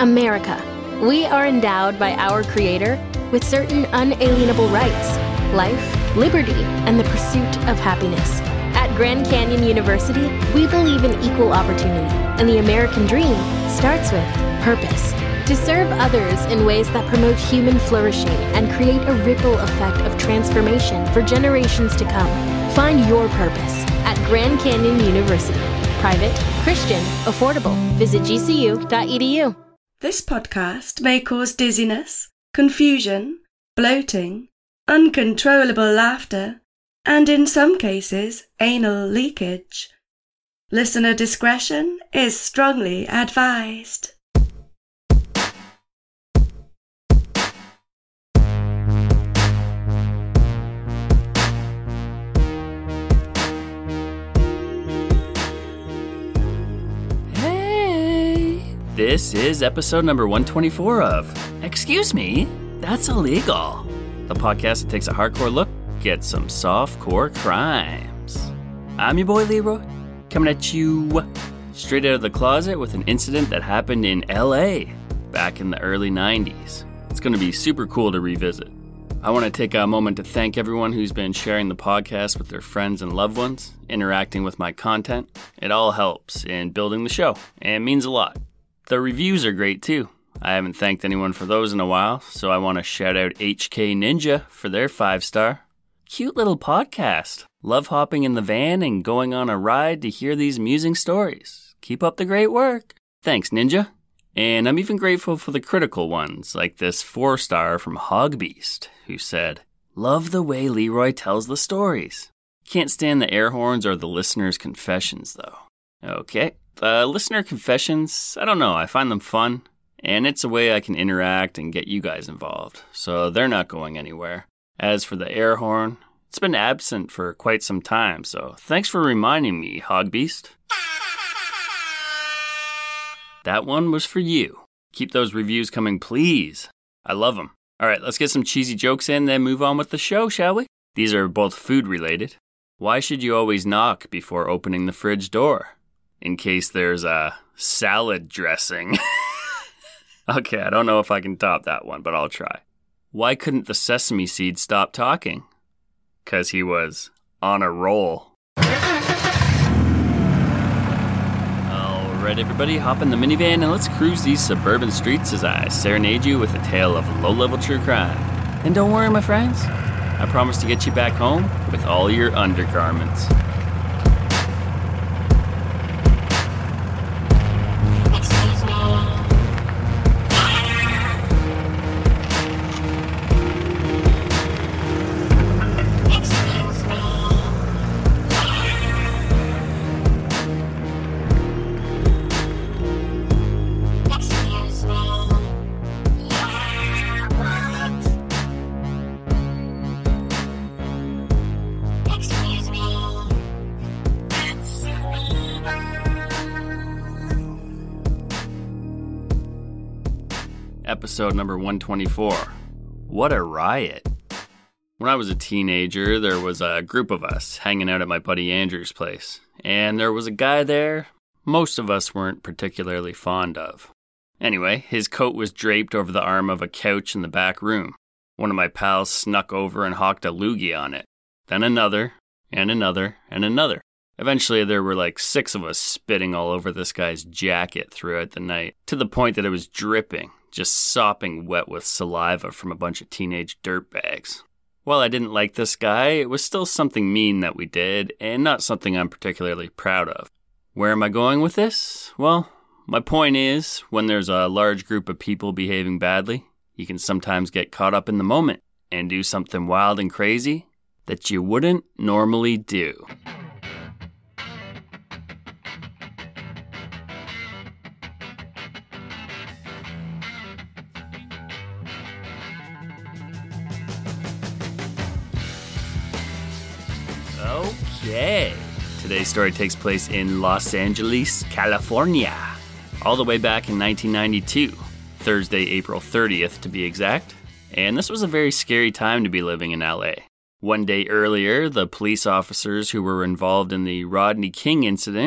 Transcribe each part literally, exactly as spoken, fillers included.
America. We are endowed by our Creator with certain unalienable rights: life, liberty, and the pursuit of happiness. At Grand Canyon University, we believe in equal opportunity, and the American dream starts with purpose. To serve others in ways that promote human flourishing and create a ripple effect of transformation for generations to come. Find your purpose at Grand Canyon University. Private, Christian, affordable. Visit g c u dot e d u. This podcast may cause dizziness, confusion, bloating, uncontrollable laughter, and in some cases, anal leakage. Listener discretion is strongly advised. This is episode number one twenty-four of Excuse Me, That's Illegal, the podcast that takes a hardcore look at some softcore crimes. I'm your boy Leroy, coming at you straight out of the closet with an incident that happened in L A back in the early nineties. It's going to be super cool to revisit. I want to take a moment to thank everyone who's been sharing the podcast with their friends and loved ones, interacting with my content. It all helps in building the show and means a lot. The reviews are great too. I haven't thanked anyone for those in a while, so I want to shout out H K Ninja for their five star. Cute little podcast. Love hopping in the van and going on a ride to hear these amusing stories. Keep up the great work. Thanks, Ninja. And I'm even grateful for the critical ones, like this four star from Hogbeast, who said, "Love the way Leroy tells the stories. Can't stand the air horns or the listener's confessions, though." Okay. The listener confessions, I don't know, I find them fun, and it's a way I can interact and get you guys involved, so they're not going anywhere. As for the air horn, it's been absent for quite some time, so thanks for reminding me, Hogbeast. That one was for you. Keep those reviews coming, please. I love them. Alright, let's get some cheesy jokes in, then move on with the show, shall we? These are both food related. Why should you always knock before opening the fridge door? In case there's a salad dressing. Okay, I don't know if I can top that one, but I'll try. Why couldn't the sesame seed stop talking? 'Cause he was on a roll. Alright, everybody, hop in the minivan and let's cruise these suburban streets as I serenade you with a tale of low-level true crime. And don't worry, my friends, I promise to get you back home with all your undergarments. Episode number one twenty-four. What a riot. When I was a teenager, there was a group of us hanging out at my buddy Andrew's place, and there was a guy there most of us weren't particularly fond of. Anyway, his coat was draped over the arm of a couch in the back room. One of my pals snuck over and hawked a loogie on it. Then another, and another, and another. Eventually, there were like six of us spitting all over this guy's jacket throughout the night, to the point that it was dripping, just sopping wet with saliva from a bunch of teenage dirtbags. While I didn't like this guy, it was still something mean that we did, and not something I'm particularly proud of. Where am I going with this? Well, my point is, when there's a large group of people behaving badly, you can sometimes get caught up in the moment and do something wild and crazy that you wouldn't normally do. Okay, today's story takes place in Los Angeles, California, all the way back in nineteen ninety-two, Thursday, April thirtieth to be exact, and this was a very scary time to be living in L A. One day earlier, the police officers who were involved in the Rodney King incident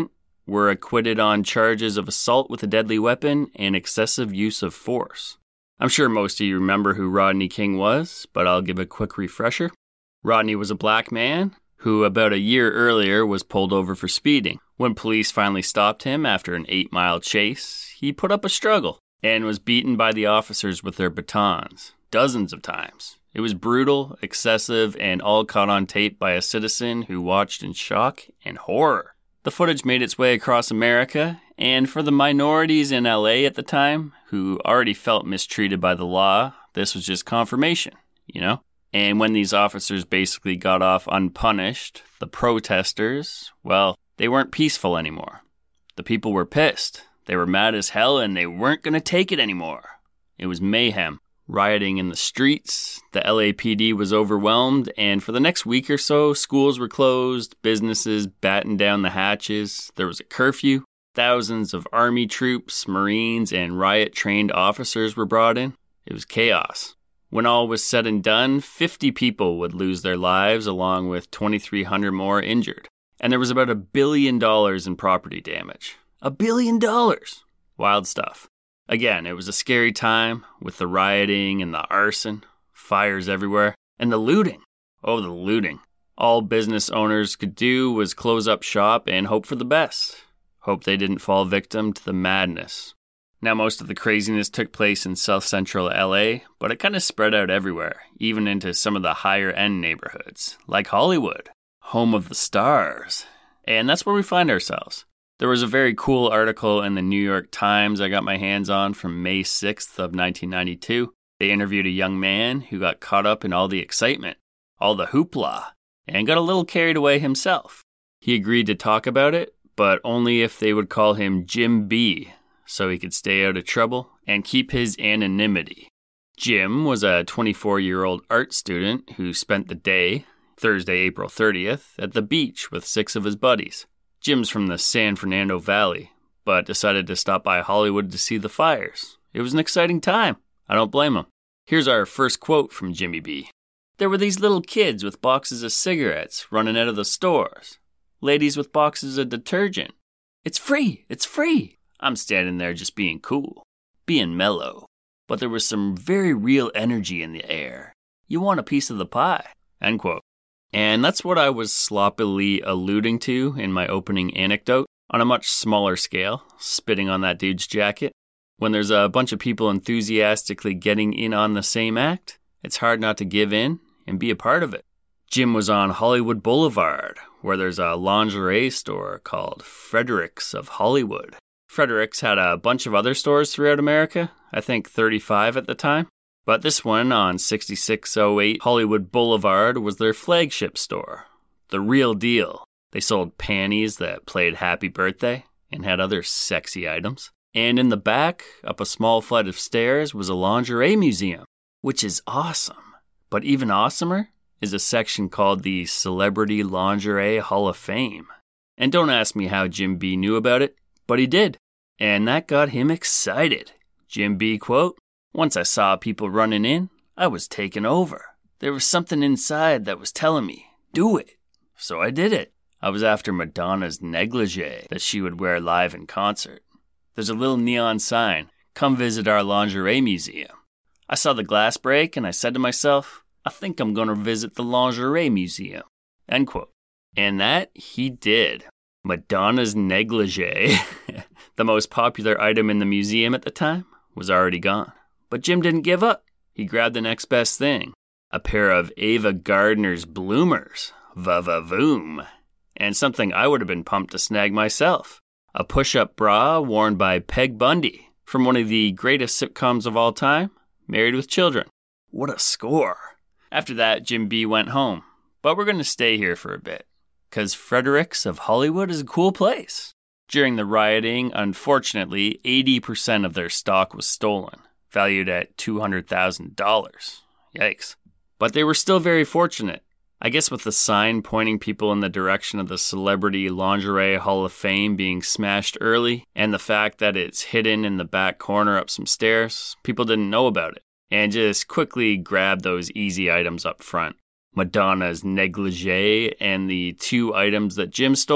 were acquitted on charges of assault with a deadly weapon and excessive use of force. I'm sure most of you remember who Rodney King was, but I'll give a quick refresher. Rodney was a black man who about a year earlier was pulled over for speeding. When police finally stopped him after an eight-mile chase, he put up a struggle and was beaten by the officers with their batons, dozens of times. It was brutal, excessive, and all caught on tape by a citizen who watched in shock and horror. The footage made its way across America, and for the minorities in L A at the time, who already felt mistreated by the law, this was just confirmation, you know? And when these officers basically got off unpunished, the protesters, well, they weren't peaceful anymore. The people were pissed. They were mad as hell, and they weren't going to take it anymore. It was mayhem. Rioting in the streets, the L A P D was overwhelmed, and for the next week or so, schools were closed, businesses battened down the hatches, there was a curfew, thousands of army troops, Marines, and riot-trained officers were brought in. It was chaos. When all was said and done, fifty people would lose their lives, along with twenty-three hundred more injured. And there was about a billion dollars in property damage. A billion dollars! Wild stuff. Again, it was a scary time with the rioting and the arson, fires everywhere, and the looting. Oh, the looting. All business owners could do was close up shop and hope for the best. Hope they didn't fall victim to the madness. Now, most of the craziness took place in South Central L A, but it kind of spread out everywhere, even into some of the higher-end neighborhoods, like Hollywood, home of the stars. And that's where we find ourselves. There was a very cool article in the New York Times I got my hands on from May sixth of nineteen ninety-two. They interviewed a young man who got caught up in all the excitement, all the hoopla, and got a little carried away himself. He agreed to talk about it, but only if they would call him Jim B, so he could stay out of trouble and keep his anonymity. Jim was a twenty-four-year-old art student who spent the day, Thursday, April thirtieth, at the beach with six of his buddies. Jim's from the San Fernando Valley, but decided to stop by Hollywood to see the fires. It was an exciting time. I don't blame him. Here's our first quote from Jimmy B. There were these little kids with boxes of cigarettes running out of the stores. Ladies with boxes of detergent. It's free! It's free! I'm standing there just being cool, being mellow. But there was some very real energy in the air. You want a piece of the pie. End quote. And that's what I was sloppily alluding to in my opening anecdote, on a much smaller scale, spitting on that dude's jacket. When there's a bunch of people enthusiastically getting in on the same act, it's hard not to give in and be a part of it. Jim was on Hollywood Boulevard, where there's a lingerie store called Fredericks of Hollywood. Fredericks had a bunch of other stores throughout America, I think thirty-five at the time. But this one on sixty-six oh eight Hollywood Boulevard was their flagship store. The real deal. They sold panties that played Happy Birthday and had other sexy items. And in the back, up a small flight of stairs, was a lingerie museum, which is awesome. But even awesomer is a section called the Celebrity Lingerie Hall of Fame. And don't ask me how Jim B knew about it, but he did. And that got him excited. Jim B quote, "Once I saw people running in, I was taken over. There was something inside that was telling me, do it. So I did it. I was after Madonna's negligee that she would wear live in concert. There's a little neon sign, come visit our lingerie museum. I saw the glass break and I said to myself, I think I'm going to visit the lingerie museum." End quote. And that he did. Madonna's negligee, the most popular item in the museum at the time, was already gone. But Jim didn't give up. He grabbed the next best thing, a pair of Ava Gardner's bloomers, va-va-voom, and something I would have been pumped to snag myself, a push-up bra worn by Peg Bundy from one of the greatest sitcoms of all time, Married with Children. What a score. After that, Jim B went home, but we're going to stay here for a bit, because Fredericks of Hollywood is a cool place. During the rioting, unfortunately, eighty percent of their stock was stolen, valued at two hundred thousand dollars. Yikes. But they were still very fortunate. I guess with the sign pointing people in the direction of the Celebrity Lingerie Hall of Fame being smashed early, and the fact that it's hidden in the back corner up some stairs, people didn't know about it, and just quickly grabbed those easy items up front. Madonna's negligee and the two items that Jim stole,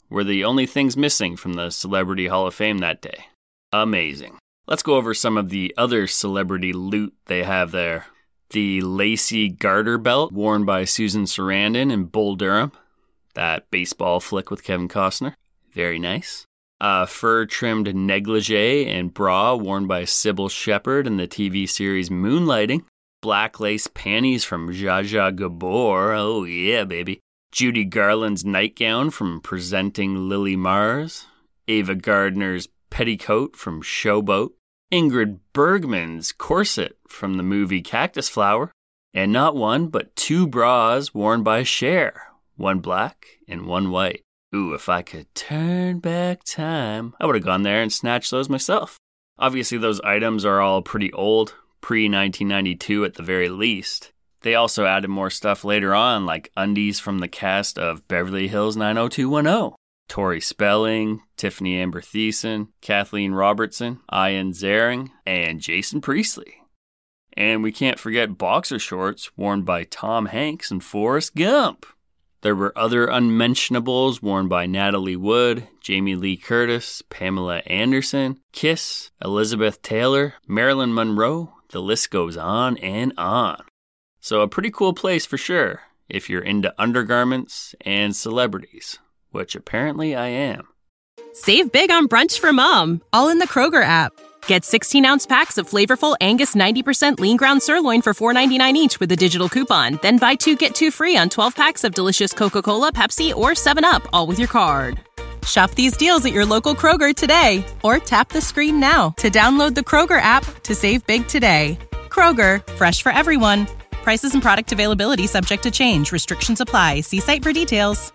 were the only things missing from the Celebrity Hall of Fame that day. Amazing. Let's go over some of the other celebrity loot they have there. The lacy garter belt worn by Susan Sarandon in Bull Durham. That baseball flick with Kevin Costner. Very nice. A fur-trimmed negligee and bra worn by Sybil Shepherd in the T V series Moonlighting. Black lace panties from Zsa Zsa Gabor. Oh yeah, baby. Judy Garland's nightgown from Presenting Lily Mars. Ava Gardner's petticoat from Showboat. Ingrid Bergman's corset from the movie Cactus Flower. And not one, but two bras worn by Cher. One black and one white. Ooh, if I could turn back time, I would have gone there and snatched those myself. Obviously, those items are all pretty old, pre nineteen ninety-two at the very least. They also added more stuff later on, like undies from the cast of Beverly Hills nine oh two one oh. Tori Spelling, Tiffany Amber Thiessen, Kathleen Robertson, Ian Ziering, and Jason Priestley. And we can't forget boxer shorts worn by Tom Hanks and Forrest Gump. There were other unmentionables worn by Natalie Wood, Jamie Lee Curtis, Pamela Anderson, Kiss, Elizabeth Taylor, Marilyn Monroe. The list goes on and on. So a pretty cool place for sure, if you're into undergarments and celebrities, which apparently I am. Save big on brunch for mom, all in the Kroger app. Get sixteen-ounce packs of flavorful Angus ninety percent lean ground sirloin for four ninety-nine each with a digital coupon. Then buy two, get two free on twelve packs of delicious Coca-Cola, Pepsi, or seven up, all with your card. Shop these deals at your local Kroger today, or tap the screen now to download the Kroger app to save big today. Kroger, fresh for everyone. Prices and product availability subject to change. Restrictions apply. See site for details.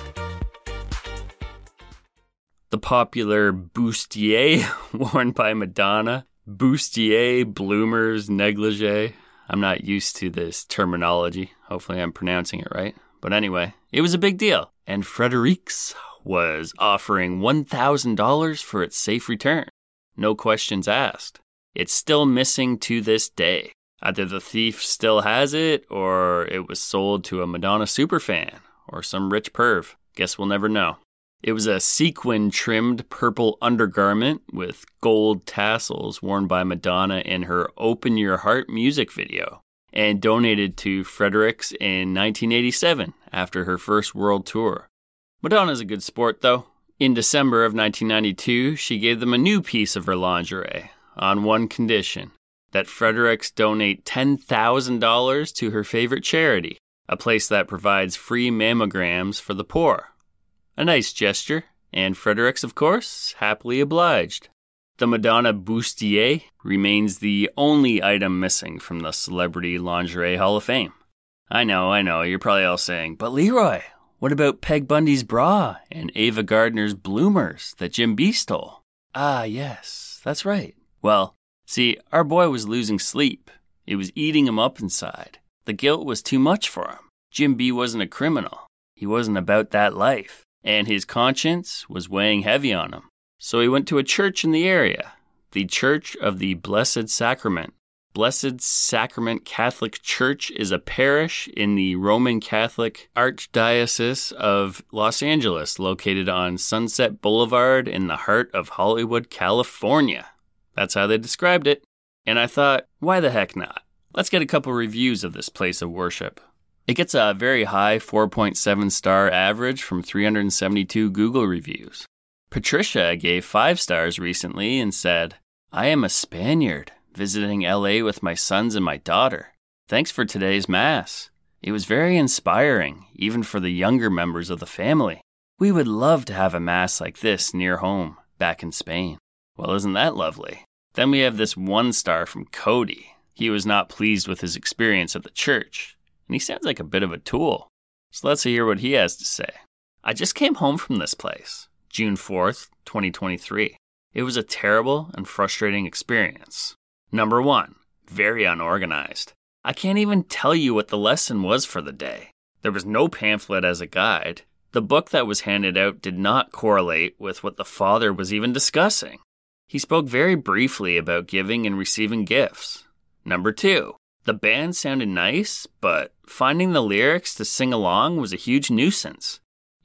The popular bustier worn by Madonna. Bustier, bloomers, negligee. I'm not used to this terminology. Hopefully I'm pronouncing it right. But anyway, it was a big deal. And Fredericks was offering one thousand dollars for its safe return. No questions asked. It's still missing to this day. Either the thief still has it, or it was sold to a Madonna superfan, or some rich perv. Guess we'll never know. It was a sequin-trimmed purple undergarment with gold tassels worn by Madonna in her Open Your Heart music video, and donated to Fredericks in nineteen eighty-seven after her first world tour. Madonna's a good sport, though. In December of nineteen ninety-two, she gave them a new piece of her lingerie, on one condition, that Fredericks donate ten thousand dollars to her favorite charity, a place that provides free mammograms for the poor. A nice gesture, and Fredericks, of course, happily obliged. The Madonna bustier remains the only item missing from the Celebrity Lingerie Hall of Fame. I know, I know, you're probably all saying, but Leroy, what about Peg Bundy's bra and Ava Gardner's bloomers that Jim B stole? Ah, yes, that's right. Well, see, our boy was losing sleep. It was eating him up inside. The guilt was too much for him. Jim B wasn't a criminal. He wasn't about that life. And his conscience was weighing heavy on him. So he went to a church in the area, the Church of the Blessed Sacrament. Blessed Sacrament Catholic Church is a parish in the Roman Catholic Archdiocese of Los Angeles, located on Sunset Boulevard in the heart of Hollywood, California. That's how they described it. And I thought, why the heck not? Let's get a couple reviews of this place of worship. It gets a very high four point seven star average from three hundred seventy-two Google reviews. Patricia gave five stars recently and said, I am a Spaniard visiting L A with my sons and my daughter. Thanks for today's Mass. It was very inspiring, even for the younger members of the family. We would love to have a Mass like this near home, back in Spain. Well, isn't that lovely? Then we have this one star from Cody. He was not pleased with his experience at the church. And he sounds like a bit of a tool. So let's hear what he has to say. I just came home from this place, June fourth, twenty twenty-three. It was a terrible and frustrating experience. Number one, very unorganized. I can't even tell you what the lesson was for the day. There was no pamphlet as a guide. The book that was handed out did not correlate with what the father was even discussing. He spoke very briefly about giving and receiving gifts. Number two, the band sounded nice, but finding the lyrics to sing along was a huge nuisance.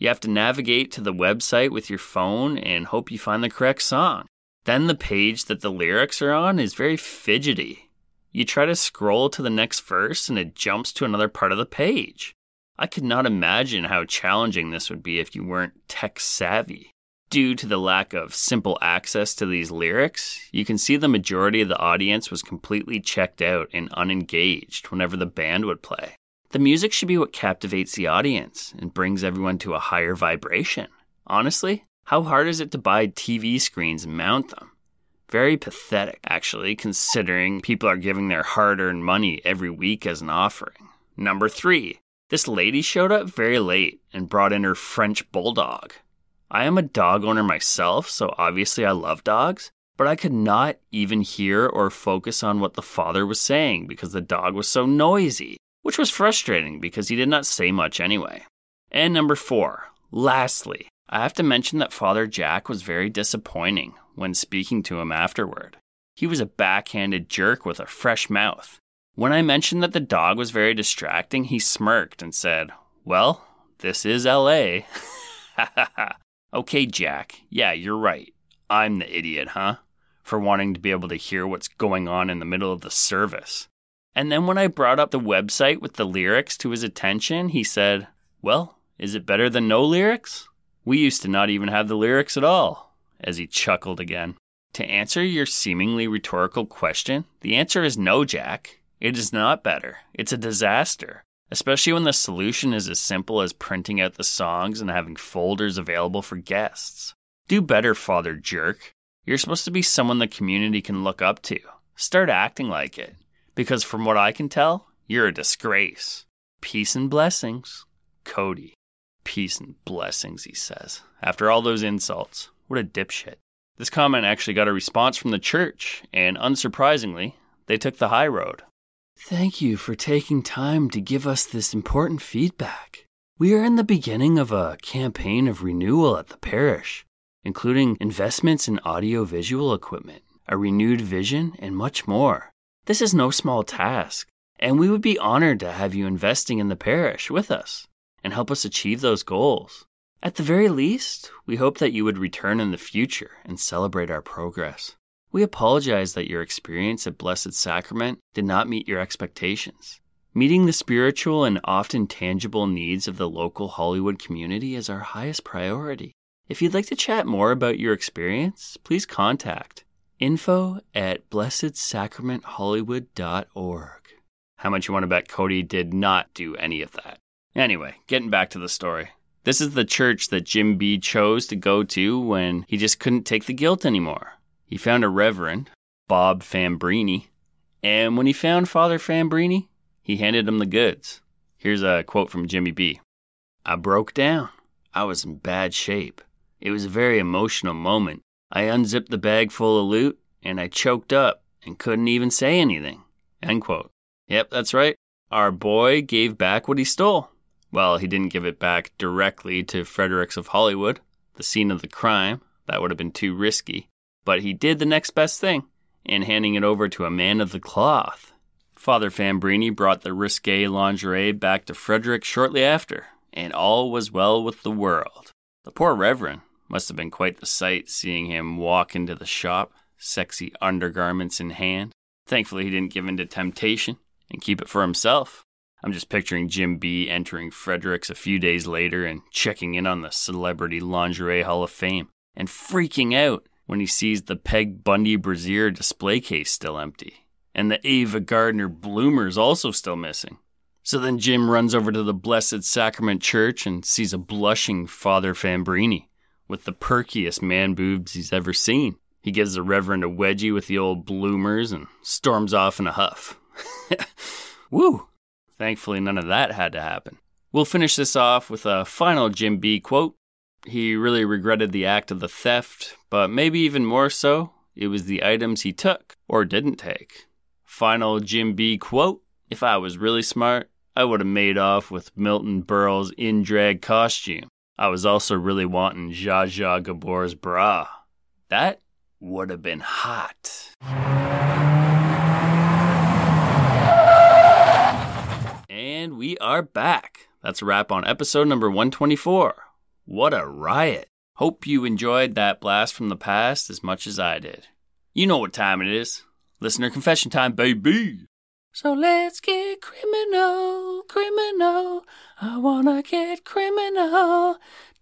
You have to navigate to the website with your phone and hope you find the correct song. Then the page that the lyrics are on is very fidgety. You try to scroll to the next verse and it jumps to another part of the page. I could not imagine how challenging this would be if you weren't tech savvy. Due to the lack of simple access to these lyrics, you can see the majority of the audience was completely checked out and unengaged whenever the band would play. The music should be what captivates the audience and brings everyone to a higher vibration. Honestly, how hard is it to buy T V screens and mount them? Very pathetic, actually, considering people are giving their hard-earned money every week as an offering. Number three, this lady showed up very late and brought in her French bulldog. I am a dog owner myself, so obviously I love dogs, but I could not even hear or focus on what the father was saying because the dog was so noisy, which was frustrating because he did not say much anyway. And number four, lastly, I have to mention that Father Jack was very disappointing when speaking to him afterward. He was a backhanded jerk with a fresh mouth. When I mentioned that the dog was very distracting, he smirked and said, "Well, this is L A" Ha ha ha. Okay, Jack, yeah, you're right. I'm the idiot, huh? For wanting to be able to hear what's going on in the middle of the service. And then when I brought up the website with the lyrics to his attention, he said, "Well, is it better than no lyrics? We used to not even have the lyrics at all," as he chuckled again. To answer your seemingly rhetorical question, the answer is no, Jack. It is not better. It's a disaster. Especially when the solution is as simple as printing out the songs and having folders available for guests. Do better, Father Jerk. You're supposed to be someone the community can look up to. Start acting like it. Because from what I can tell, you're a disgrace. Peace and blessings, Cody. Peace and blessings, he says. After all those insults, what a dipshit. This comment actually got a response from the church, and unsurprisingly, they took the high road. Thank you for taking time to give us this important feedback. We are in the beginning of a campaign of renewal at the parish, including investments in audio-visual equipment, a renewed vision, and much more. This is no small task, and we would be honored to have you investing in the parish with us and help us achieve those goals. At the very least, we hope that you would return in the future and celebrate our progress. We apologize that your experience at Blessed Sacrament did not meet your expectations. Meeting the spiritual and often tangible needs of the local Hollywood community is our highest priority. If you'd like to chat more about your experience, please contact info at blessed sacrament hollywood dot org. How much you want to bet Cody did not do any of that? Anyway, getting back to the story. This is the church that Jim B chose to go to when he just couldn't take the guilt anymore. He found a reverend, Bob Fambrini, and when he found Father Fambrini, he handed him the goods. Here's a quote from Jimmy B. "I broke down. I was in bad shape. It was a very emotional moment. I unzipped the bag full of loot, and I choked up and couldn't even say anything." End quote. Yep, that's right. Our boy gave back what he stole. Well, he didn't give it back directly to Fredericks of Hollywood, the scene of the crime. That would have been too risky. But he did the next best thing, in handing it over to a man of the cloth. Father Fambrini brought the risque lingerie back to Frederick shortly after, and all was well with the world. The poor reverend must have been quite the sight seeing him walk into the shop, sexy undergarments in hand. Thankfully, he didn't give in to temptation and keep it for himself. I'm just picturing Jim B entering Fredericks a few days later and checking in on the Celebrity Lingerie Hall of Fame and freaking out when he sees the Peg Bundy brassiere display case still empty, and the Ava Gardner bloomers also still missing. So then Jim runs over to the Blessed Sacrament Church and sees a blushing Father Fambrini with the perkiest man boobs he's ever seen. He gives the Reverend a wedgie with the old bloomers and storms off in a huff. Woo! Thankfully, none of that had to happen. We'll finish this off with a final Jim B quote. He really regretted the act of the theft, but maybe even more so, it was the items he took or didn't take. Final Jim B quote, "If I was really smart, I would have made off with Milton Berle's in-drag costume. I was also really wanting Zsa Zsa Gabor's bra. That would have been hot." And we are back. That's a wrap on episode number one twenty-four. What a riot. Hope you enjoyed that blast from the past as much as I did. You know what time it is. Listener confession time, baby. So let's get criminal, criminal. I wanna get criminal.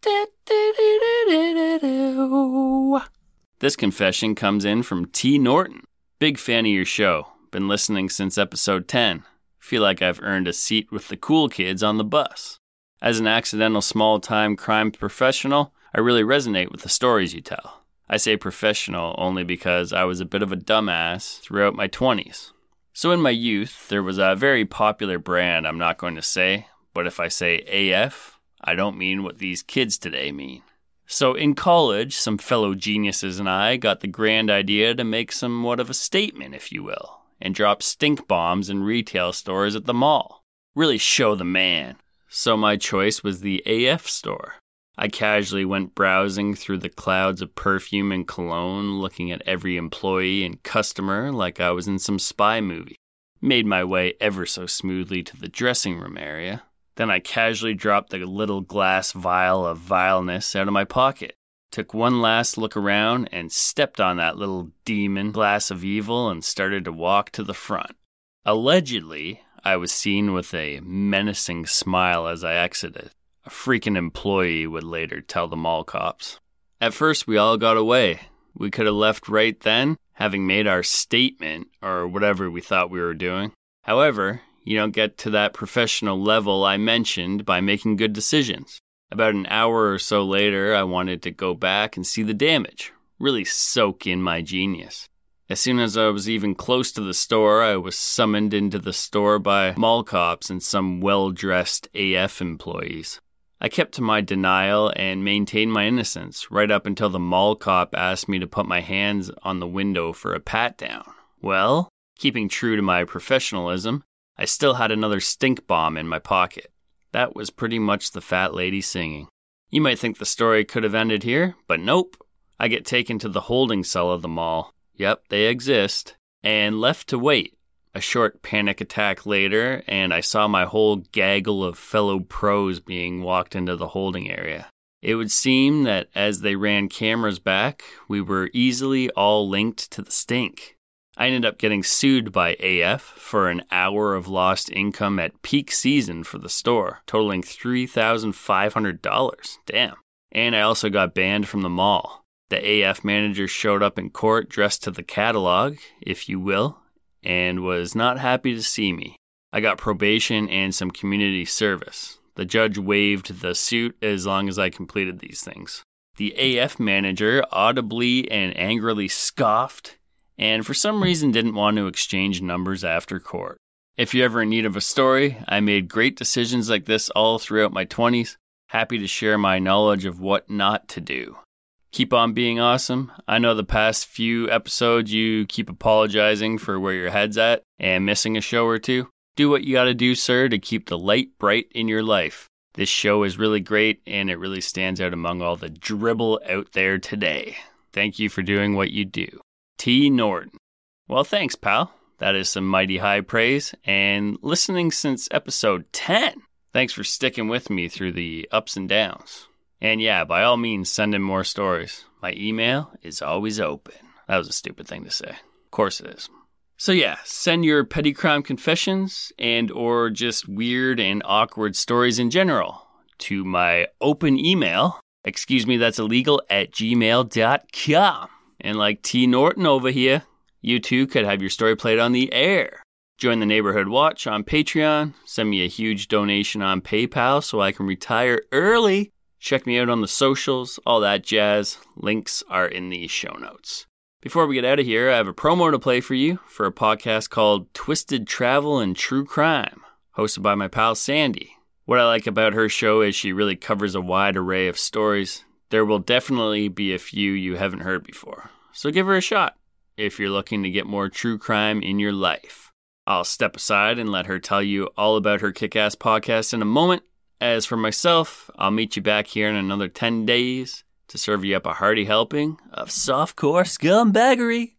Da-da-da-da-da-da-da. This confession comes in from T. Norton. Big fan of your show. Been listening since episode ten. Feel like I've earned a seat with the cool kids on the bus. As an accidental small-time crime professional, I really resonate with the stories you tell. I say professional only because I was a bit of a dumbass throughout my twenties. So in my youth, there was a very popular brand I'm not going to say, but if I say A F, I don't mean what these kids today mean. So in college, some fellow geniuses and I got the grand idea to make somewhat of a statement, if you will, and drop stink bombs in retail stores at the mall. Really show the man. So my choice was the A F store. I casually went browsing through the clouds of perfume and cologne, looking at every employee and customer like I was in some spy movie. Made my way ever so smoothly to the dressing room area. Then I casually dropped the little glass vial of vileness out of my pocket. Took one last look around and stepped on that little demon glass of evil and started to walk to the front. Allegedly, I was seen with a menacing smile as I exited. A freaking employee would later tell the mall cops. At first, we all got away. We could have left right then, having made our statement, or whatever we thought we were doing. However, you don't get to that professional level I mentioned by making good decisions. About an hour or so later, I wanted to go back and see the damage, really soak in my genius. As soon as I was even close to the store, I was summoned into the store by mall cops and some well-dressed A F employees. I kept to my denial and maintained my innocence right up until the mall cop asked me to put my hands on the window for a pat-down. Well, keeping true to my professionalism, I still had another stink bomb in my pocket. That was pretty much the fat lady singing. You might think the story could have ended here, but nope. I get taken to the holding cell of the mall. Yep, they exist. And left to wait. A short panic attack later, and I saw my whole gaggle of fellow pros being walked into the holding area. It would seem that as they ran cameras back, we were easily all linked to the stink. I ended up getting sued by A F for an hour of lost income at peak season for the store, totaling three thousand five hundred dollars. Damn. And I also got banned from the mall. The A F manager showed up in court dressed to the catalog, if you will, and was not happy to see me. I got probation and some community service. The judge waived the suit as long as I completed these things. The A F manager audibly and angrily scoffed, and for some reason didn't want to exchange numbers after court. If you're ever in need of a story, I made great decisions like this all throughout my twenties. Happy to share my knowledge of what not to do. Keep on being awesome. I know the past few episodes you keep apologizing for where your head's at and missing a show or two. Do what you gotta do, sir, to keep the light bright in your life. This show is really great and it really stands out among all the dribble out there today. Thank you for doing what you do. T. Norton. Well, thanks, pal. That is some mighty high praise and listening since episode ten. Thanks for sticking with me through the ups and downs. And yeah, by all means, send in more stories. My email is always open. That was a stupid thing to say. Of course it is. So yeah, send your petty crime confessions and or just weird and awkward stories in general to my open email, excuse me, that's illegal, at gmail dot com. And like T. Norton over here, you too could have your story played on the air. Join the Neighborhood Watch on Patreon. Send me a huge donation on PayPal so I can retire early. Check me out on the socials, all that jazz. Links are in the show notes. Before we get out of here, I have a promo to play for you for a podcast called Twisted Travel and True Crime, hosted by my pal Sandy. What I like about her show is she really covers a wide array of stories. There will definitely be a few you haven't heard before, so give her a shot if you're looking to get more true crime in your life. I'll step aside and let her tell you all about her kick-ass podcast in a moment. As for myself, I'll meet you back here in another ten days to serve you up a hearty helping of softcore scumbaggery.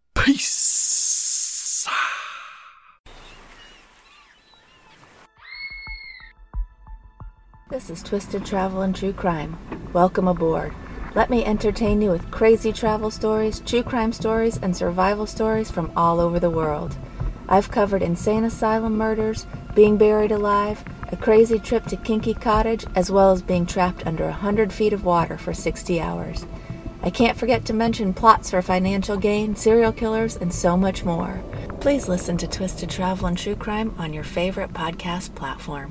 Peace! This is Twisted Travel and True Crime. Welcome aboard. Let me entertain you with crazy travel stories, true crime stories, and survival stories from all over the world. I've covered insane asylum murders, being buried alive, a crazy trip to Kinky Cottage, as well as being trapped under one hundred feet of water for sixty hours. I can't forget to mention plots for financial gain, serial killers, and so much more. Please listen to Twisted Travel and True Crime on your favorite podcast platform.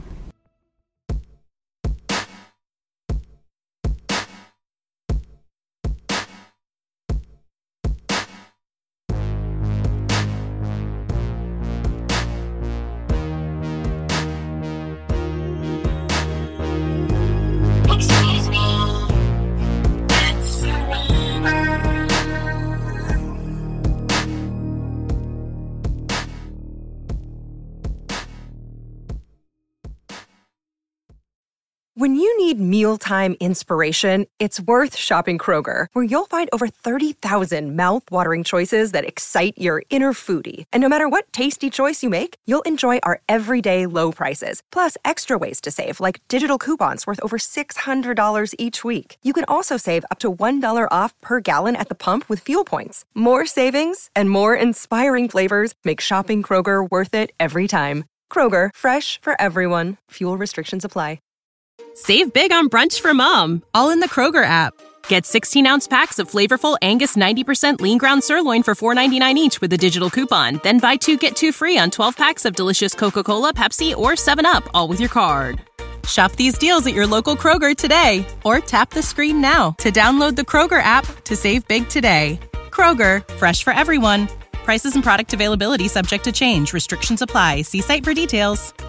When you need mealtime inspiration, it's worth shopping Kroger, where you'll find over thirty thousand mouth-watering choices that excite your inner foodie. And no matter what tasty choice you make, you'll enjoy our everyday low prices, plus extra ways to save, like digital coupons worth over six hundred dollars each week. You can also save up to one dollar off per gallon at the pump with fuel points. More savings and more inspiring flavors make shopping Kroger worth it every time. Kroger, fresh for everyone. Fuel restrictions apply. Save big on brunch for mom, all in the Kroger app. Get sixteen-ounce packs of flavorful Angus ninety percent lean ground sirloin for four ninety-nine each with a digital coupon. Then buy two, get two free on twelve packs of delicious Coca-Cola, Pepsi, or seven up, all with your card. Shop these deals at your local Kroger today, or tap the screen now to download the Kroger app to save big today. Kroger, fresh for everyone. Prices and product availability subject to change. Restrictions apply. See site for details.